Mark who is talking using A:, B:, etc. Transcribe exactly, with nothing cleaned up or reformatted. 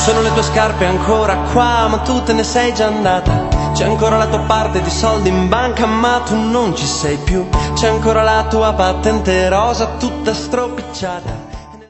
A: Sono le tue scarpe ancora qua, ma tu te ne sei già andata. C'è ancora la tua parte di soldi in banca, ma tu non ci sei più. C'è ancora la tua patente rosa tutta stropicciata.